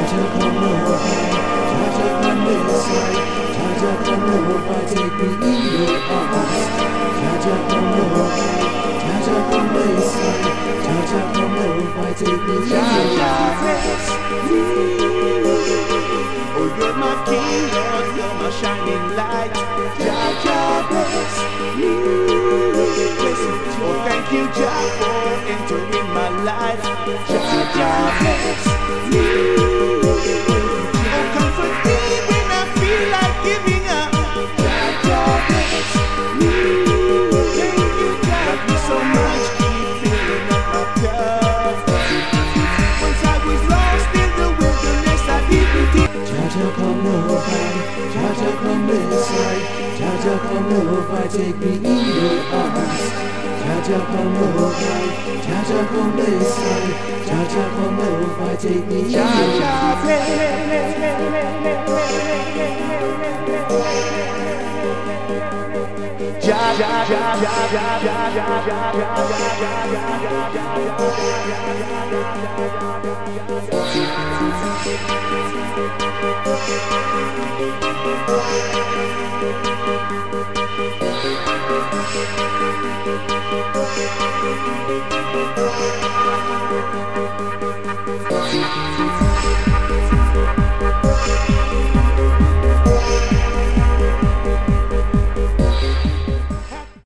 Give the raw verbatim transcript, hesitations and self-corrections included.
Jaja come over, Jaja come this way, Jaja come over, take me in your arms. Jaja come over, Jaja come this way, Jaja come over, take me in your arms. Oh, you're my king, Lord, you're my shining light. Jaja bless me. Oh, thank you, Jah, for entering my life. Jaja bless me. Oh, comfort me when I feel like giving up. Jaja bless me. Thank you, Jah, love me so much, keep filling up my cup. Once I was lost in the wilderness, I didn't think. Jaja come over, Jaja come this way, Jaja come over, take me in your arms. Jaja come over, Jaja come this way, Jaja come over, take me in your arms. Jaja, Jaja, Jaja,